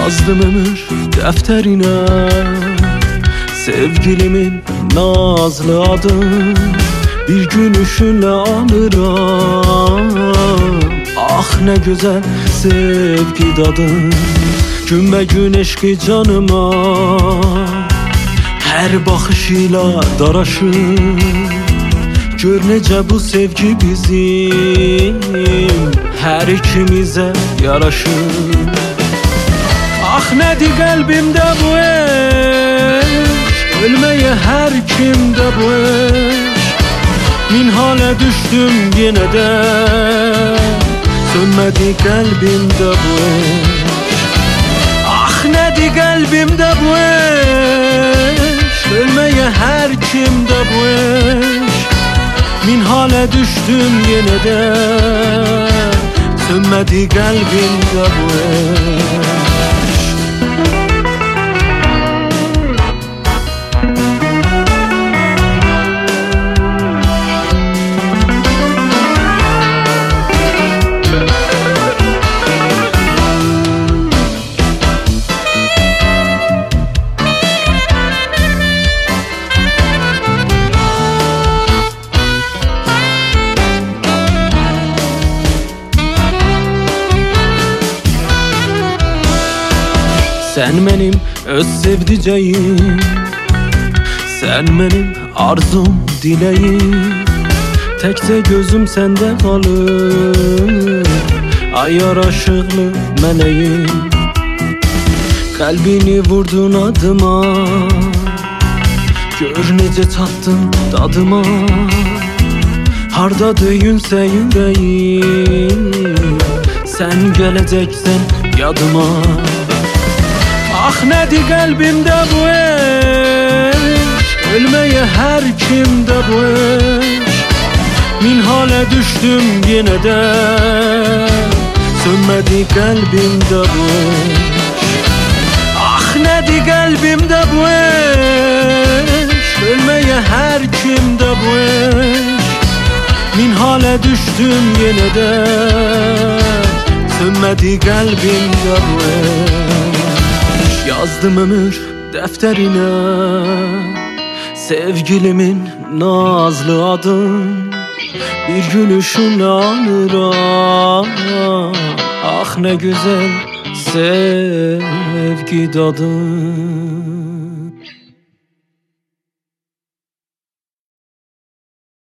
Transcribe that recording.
Yazdım ömür defterine sevgilimin nazlı adını. Bir gülüşünle alırım, ah ne güzel sevgi tadı. Gün be gün eşki canıma her bakışıyla daraşır. Gör necə bu sevgi bizim her ikimize yaraşır. Ah nedir kalbimde bu eşk, ölmeye her kimde bu eşk. Min hale düştüm yine de, sönmedi kalbimde bu eşk. Ah nedir kalbimde bu eşk, ölmeye her kimde bu eşk. Min hale düştüm yine de, sönmedi kalbimde bu eşk. Sen benim öz sevdiceğim, sen benim arzum dileğim. Tekte gözüm sende kalır, ay yaraşıklı meleğim. Kalbini vurdun adıma, gör necə çattın dadıma. Harda döyünsə yüreğim, sen geleceksen yadıma. Ah nedir kalbimde bu eşk, ölmeye her kimde bu eşk. Min hale düştüm yine de, sönmedi kalbimde bu eşk. Ah nedir kalbimde bu eşk, ölmeye her kimde bu eşk. Min hale düştüm yine de, sönmedi kalbimde bu eşk. Yazdım ömür defterine sevgilimin nazlı adın. Bir gülüşünle alırım, ah ne güzel sevgi tadı.